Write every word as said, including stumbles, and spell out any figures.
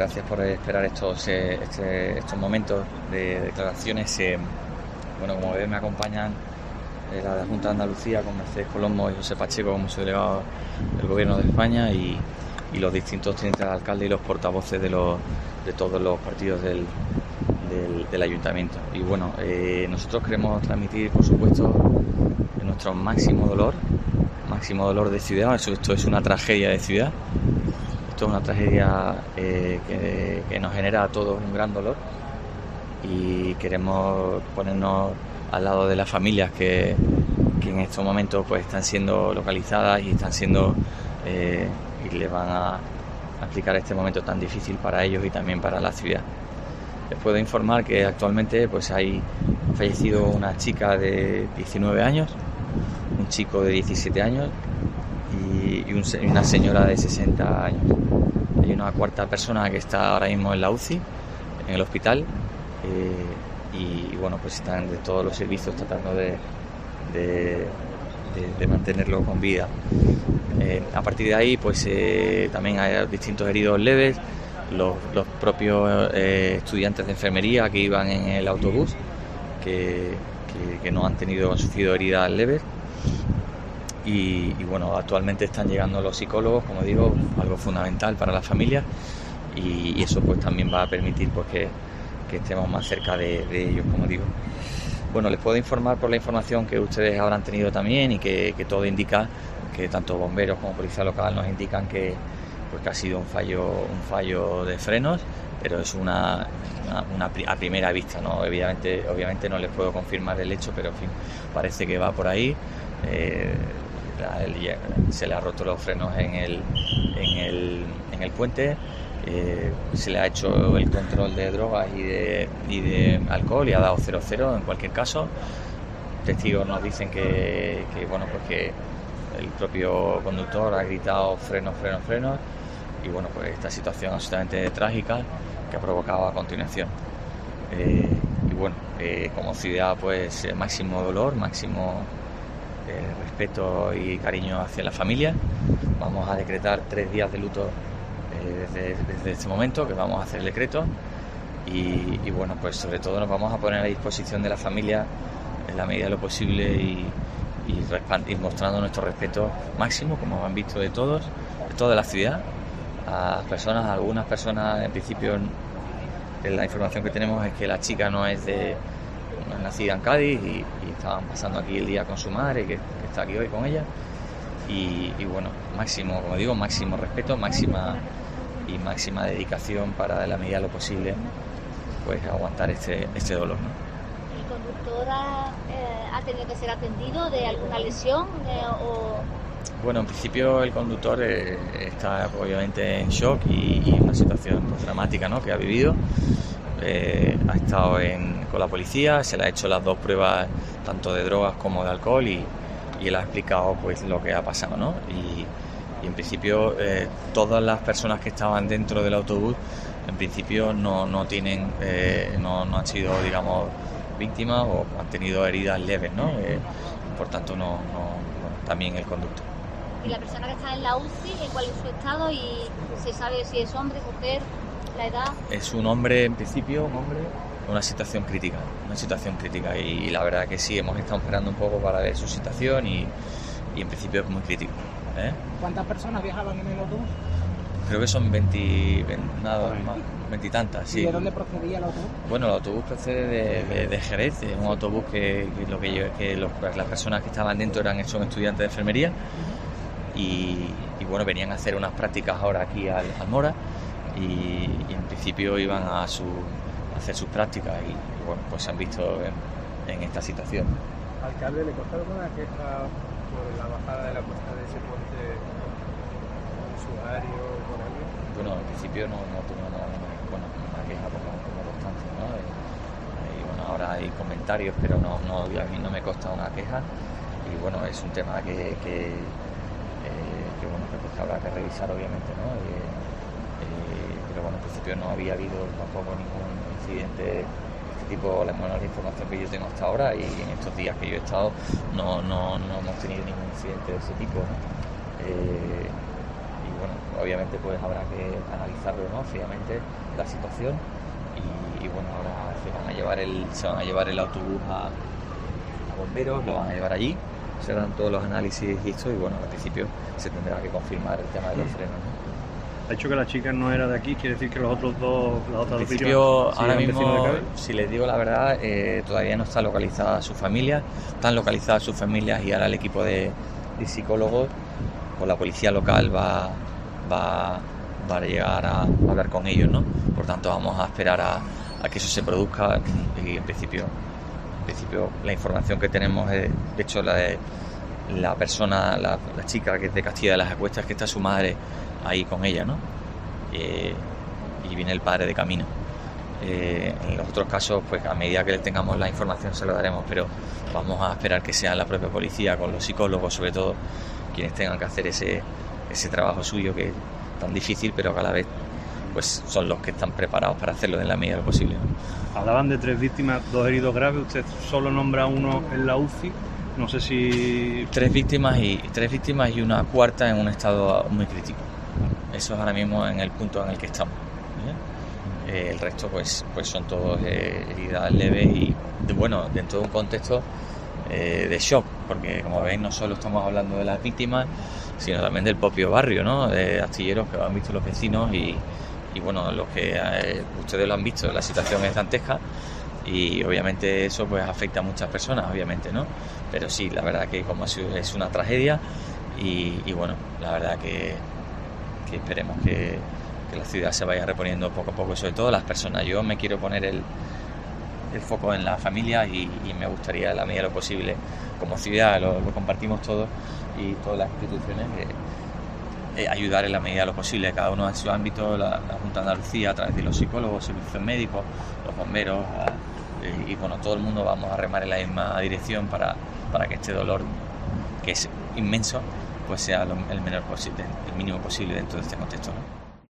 gracias por esperar estos, eh, este, estos momentos de declaraciones. Eh, bueno, como ves, me acompañan eh, la Junta de Andalucía con Mercedes Colombo y José Pacheco como subdelegado del Gobierno de España y, y los distintos tenientes de alcalde y los portavoces de, los, de todos los partidos del, del, del Ayuntamiento. Y bueno, eh, nosotros queremos transmitir, por supuesto, nuestro máximo dolor, máximo dolor de ciudad. Esto, esto es una tragedia de ciudad. Esto es una tragedia eh, que, que nos genera a todos un gran dolor y queremos ponernos al lado de las familias que, que en estos momentos pues están siendo localizadas y están siendo eh, y les van a aplicar este momento tan difícil para ellos y también para la ciudad. Les puedo informar que actualmente pues hay fallecido una chica de diecinueve años, un chico de diecisiete años y, y un, una señora de sesenta años. Hay una cuarta persona que está ahora mismo en la U C I, en el hospital, eh, y, y bueno, pues están de todos los servicios tratando de, de, de, de mantenerlo con vida. Eh, a partir de ahí, pues eh, también hay distintos heridos leves, los, los propios eh, estudiantes de enfermería que iban en el autobús, que, que, que no han tenido, han sufrido heridas leves. Y, y bueno, actualmente están llegando los psicólogos, como digo, algo fundamental para las familias, y, y eso pues también va a permitir pues que, que estemos más cerca de, de ellos, como digo. Bueno, les puedo informar por la información que ustedes habrán tenido también y que, que todo indica que tanto bomberos como policía local nos indican que, pues, que ha sido un fallo, un fallo de frenos, pero es una, una, una a primera vista, ¿no? Obviamente, obviamente no les puedo confirmar el hecho, pero en fin, parece que va por ahí. Eh, se le ha roto los frenos en el, en el, en el puente, eh, se le ha hecho el control de drogas y de, y de alcohol y ha dado cero cero en cualquier caso. Testigos nos dicen que, que bueno, pues que el propio conductor ha gritado frenos, frenos, frenos, y bueno, pues esta situación absolutamente trágica que ha provocado a continuación. Eh, y bueno, eh, como ciudad, pues máximo dolor, máximo Eh, respeto y cariño hacia la familia. Vamos a decretar tres días de luto eh, desde, desde este momento, que vamos a hacer el decreto, y, y bueno, pues sobre todo nos vamos a poner a disposición de la familia en la medida de lo posible y, y, y mostrando nuestro respeto máximo, como han visto, de todos, de toda la ciudad. A personas, a algunas personas, en principio, la información que tenemos es que la chica no es de nacida en Cádiz y, y estaban pasando aquí el día con su madre, que, que está aquí hoy con ella, y, y bueno, máximo, como digo, máximo respeto, máxima y máxima dedicación para, en la medida de lo posible, pues aguantar este, este dolor, ¿no? ¿El conductor ha, eh, ha tenido que ser atendido de alguna lesión eh, o...? Bueno, en principio el conductor eh, está obviamente en shock y, y una situación pues, dramática, ¿no?, que ha vivido. Eh, ha estado en, con la policía, se le ha hecho las dos pruebas tanto de drogas como de alcohol y, y él ha explicado pues lo que ha pasado, ¿no? Y, y en principio eh, todas las personas que estaban dentro del autobús en principio no, no tienen eh, no, no han sido, digamos, víctimas o han tenido heridas leves, ¿no? Eh, por tanto no, no bueno, también el conductor. ¿Y la persona que está en la U C I, cuál es su estado y se sabe si es hombre, mujer, la edad? Es un hombre, en principio, un hombre en una situación crítica, una situación crítica y, y la verdad que sí, hemos estado esperando un poco para ver su situación y, y en principio es muy crítico, ¿eh? ¿Cuántas personas viajaban en el autobús? Creo que son veinte, veinte nada más, veintitantas, sí. ¿Y de dónde procedía el autobús? Bueno, el autobús procede de, de, de Jerez, es un autobús que, que lo que, yo, que los, las personas que estaban dentro eran son estudiantes de enfermería. Uh-huh. y, y bueno, venían a hacer unas prácticas ahora aquí al, al Mora y, y en principio iban a, su, a hacer sus prácticas y, y bueno, pues se han visto en, en esta situación. Alcalde, ¿le costó alguna queja por la bajada de la cuesta de ese puente usuario o por algo? Bueno, en principio no, no tuvimos nada, bueno, una queja como, como constante, ¿no? Y, y bueno, ahora hay comentarios, pero no, no, a mí no me consta una queja y bueno, es un tema que, que, eh, que bueno, que, pues, que habrá que revisar obviamente, ¿no? Eh, eh, pero bueno, en principio no había habido tampoco ningún incidente de este tipo, la, bueno, la información que yo tengo hasta ahora y en estos días que yo he estado no, no, no hemos tenido ningún incidente de ese tipo, ¿no? Eh, y bueno, obviamente pues habrá que analizarlo, ¿no?, fríamente la situación y, y bueno, ahora se van a llevar el, se van a llevar el autobús a, a bomberos, lo van a llevar allí, se dan todos los análisis y esto y bueno, al principio se tendrá que confirmar el tema de los frenos, ¿no? Ha dicho que la chica no era de aquí, quiere decir que los otros dos, las otras En dos principio, víctimas ahora siguen vecinos de mismo, Cádiz. si les digo la verdad, eh, todavía no está localizada su familia, están localizadas sus familias y ahora el equipo de, de psicólogos o la policía local va, va, va a llegar a hablar con ellos, ¿no? Por tanto, vamos a esperar a, a que eso se produzca y en principio, en principio la información que tenemos es, de hecho, la de la persona, la, la chica que es de Castilla de las Acuestas, que está su madre ahí con ella, ¿no? Eh, y viene el padre de camino. Eh, en los otros casos, pues a medida que tengamos la información se lo daremos, pero vamos a esperar que sea la propia policía, con los psicólogos sobre todo, quienes tengan que hacer ese, ese trabajo suyo que es tan difícil, pero que a la vez pues son los que están preparados para hacerlo en la medida de lo posible, ¿no? Hablaban de tres víctimas, dos heridos graves, usted solo nombra uno en la U C I, no sé si... Tres víctimas y tres víctimas y una cuarta en un estado muy crítico. Eso es ahora mismo en el punto en el que estamos, ¿eh? Eh, el resto pues, pues son todos eh, heridas leves y de, bueno, dentro de un contexto eh, de shock, porque como veis no solo estamos hablando de las víctimas, sino también del propio barrio, ¿no?, de astilleros que lo han visto los vecinos y, y bueno, los que eh, ustedes lo han visto, la situación es dantesca y obviamente eso pues afecta a muchas personas, obviamente, ¿no? Pero sí, la verdad que como es una tragedia y, y bueno, la verdad que, que esperemos que, que la ciudad se vaya reponiendo poco a poco, sobre todo las personas. Yo me quiero poner el, el foco en la familia y, y me gustaría, a la medida de lo posible, como ciudad, lo, lo compartimos todos y todas las instituciones, eh, eh, ayudar en la medida de lo posible, cada uno en su ámbito, la, la Junta de Andalucía a través de los psicólogos, servicios médicos, los bomberos, a, eh, y bueno, todo el mundo vamos a remar en la misma dirección para, para que este dolor, que es inmenso, pues sea lo, el menor posible, el mínimo posible dentro de este contexto, ¿no?